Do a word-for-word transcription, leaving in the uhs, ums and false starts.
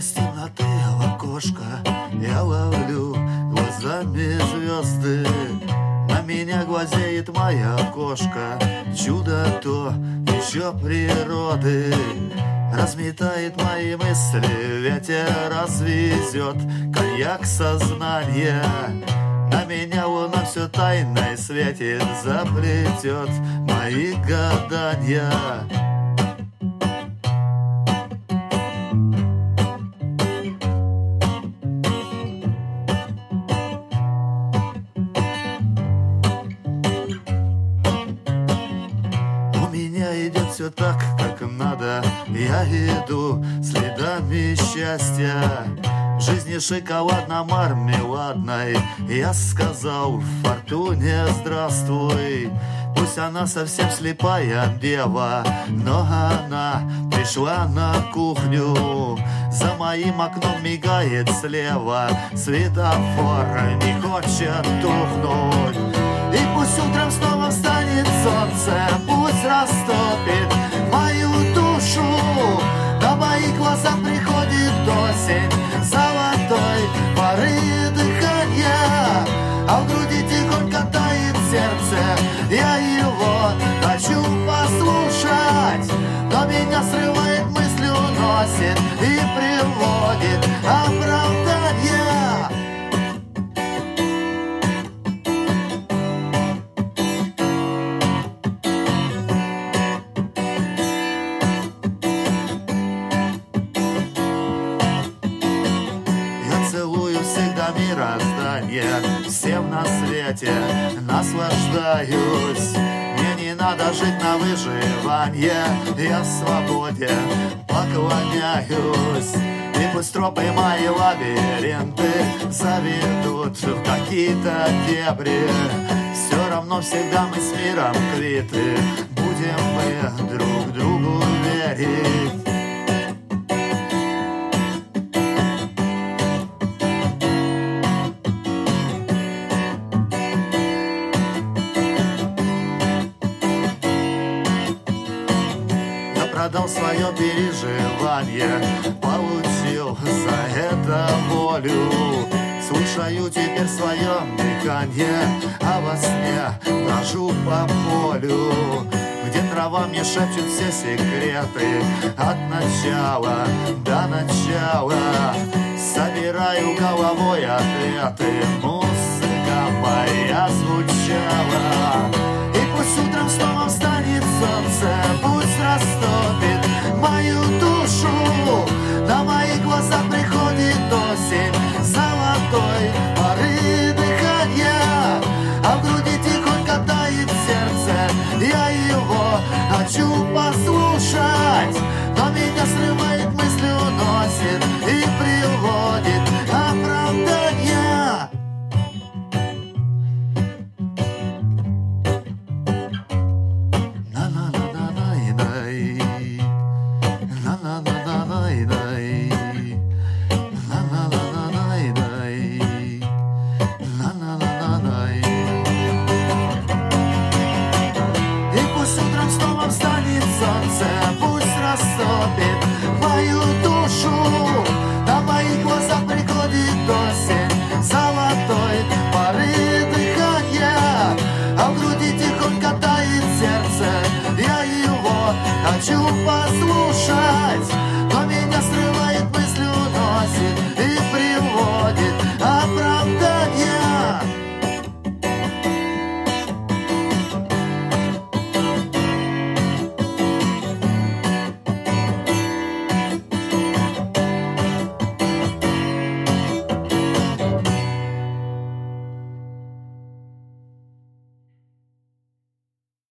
Из темноты в окошко я ловлю глазами звезды. На меня глазеет моя кошка, чудо то еще природы. Разметает мои мысли, ветер развезет коньяк сознания. На меня луна все тайной светит, заплетет мои гадания. Все так, как надо, я иду следами счастья. В жизни шоколадно-мармеладной я сказал фортуне здравствуй. Пусть она совсем слепая дева, но она пришла на кухню. За моим окном мигает слева светофор, не хочет тухнуть. И пусть утром снова встанет солнце, пусть растопит мою душу. На мои глаза приходит осень, золотой поры дыхания. А в груди тихонько тает сердце, я его хочу послушать. Но меня срывает, мысль уносит и приводит оправдание. Мироздание, всем на свете наслаждаюсь. Мне не надо жить на выживание, я свободе поклоняюсь. И пусть тропы мои лабиринты заведут в какие-то дебри, все равно всегда мы с миром квиты, будем мы друг другу верить. Продал свое переживание, получил за это волю. Слушаю теперь свое дыхание, а во сне брожу по полю, где трава мне шепчет все секреты. От начала до начала собираю головой ответы. Музыка моя звучала. И пусть утром снова встанет солнце, пусть растопит мою душу. На мои глаза приходит осень, золотой поры дыхания. А в груди тихонько тает сердце, я его хочу послушать. Но меня срывает, мысли уносит и приводит оправдания. Мою душу, на моих глазах приходит осень, золотой поры дыхания. А в груди тихонько тает сердце, я его хочу послушать.